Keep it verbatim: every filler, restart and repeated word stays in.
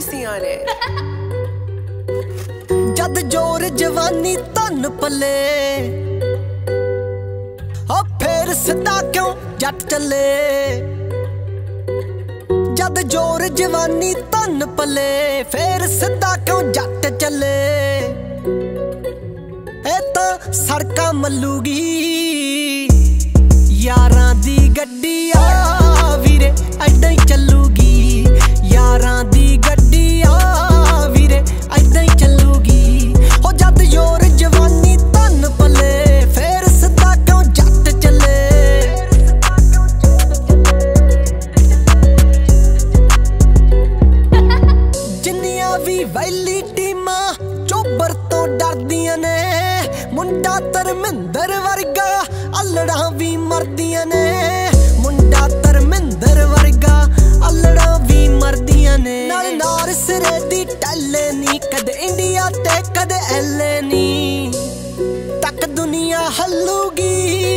mercy on it. जद जोर जवानी धन पले ओ फिर सिद्धा क्यों जट चले। जद जोर जवानी धन पले फिर सिद्धा क्यों जट चले। ए तां सड़कां मल्लूगी यारां दी गड्डी आ वीरे ऐदां ही चलूगी। यारां दी गड्डी आ वीरे ऐदां ही चलूगी। हो जद जोर जवानी धन पले फिर सिद्धा क्यों जट चले। जिन्नियां भी वैली टीमां चोबर तो डरदियां ने मुंडा धर्मिंदर वर्गा अल्लड़ां भी मरदियां ने। मुंडा धर्मिंदर वर्गा अल्लड़ां भी मरदियां ने। नाल नार सिरे दी टैले नी कदे इंडिया ते कदे एले नी तक दुनिया हल्लूगी।